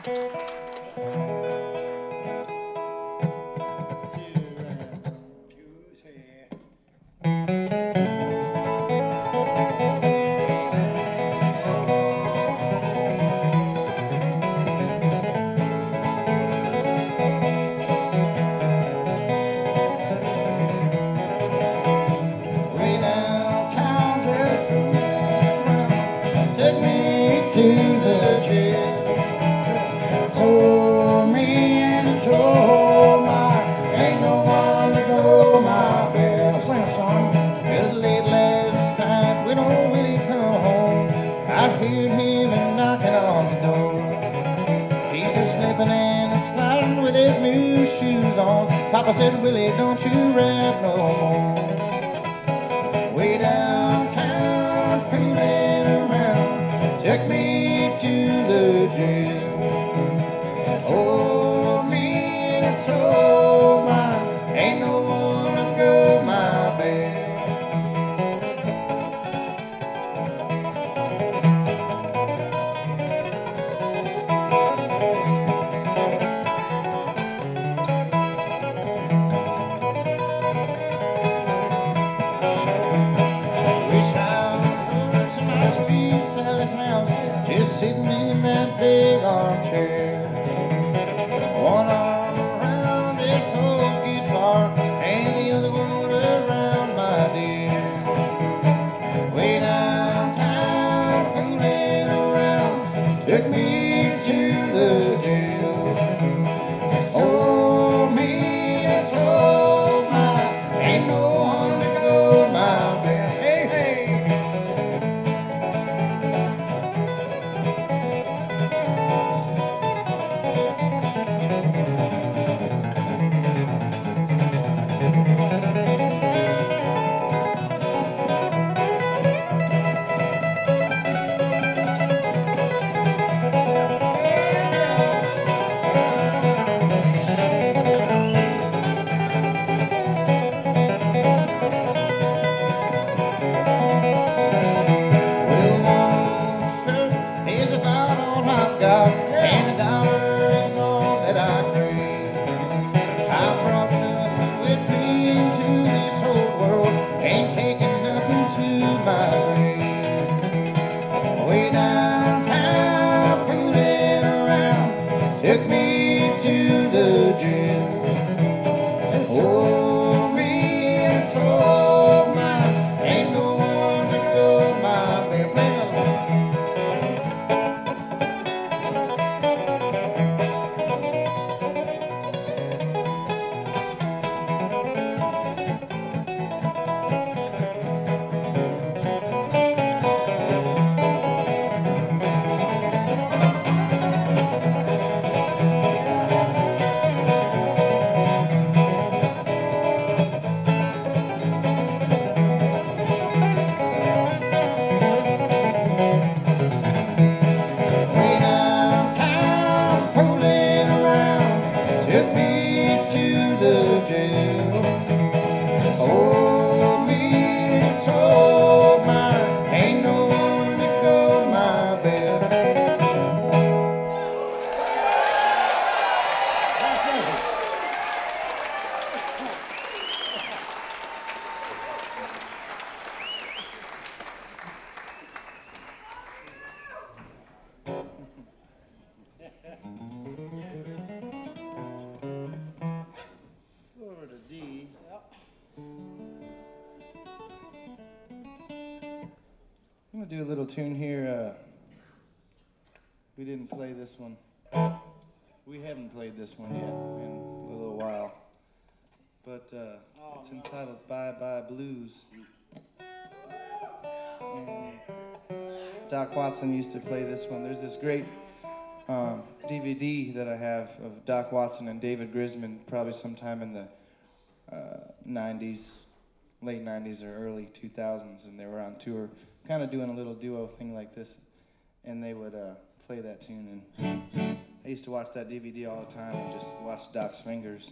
Papa said, Willie, don't you rap no more. Way downtown, fooling around, took me to the jail. Oh, me and it's so mine, ain't no one to go my bail. Just sitting in that big armchair, one arm around this old guitar and the other one around my dear. Way downtown, fooling around, took me to the jail. Oh, me, it's all mine, ain't no one to go my bail. Hey, hey. And a dollar is all that I crave. I brought nothing with me into this whole world, ain't taking nothing to my grave. Way downtown, fooling around, took me to the jail. Oh, me, it's all mine, ain't no one to go my bail. Play another one. Took me to the jail. Oh, me, it's all mine, ain't no one to go my bail. Over to D. I'm gonna do a little tune here. We didn't play this one. We haven't played this one yet in a little while. But it's entitled Bye Bye Blues. And Doc Watson used to play this one. There's this great DVD that I have of Doc Watson and David Grisman, probably sometime in the 90s, late 90s or early 2000s, and they were on tour, kind of doing a little duo thing like this, and they would play that tune, and I used to watch that DVD all the time and just watch Doc's fingers.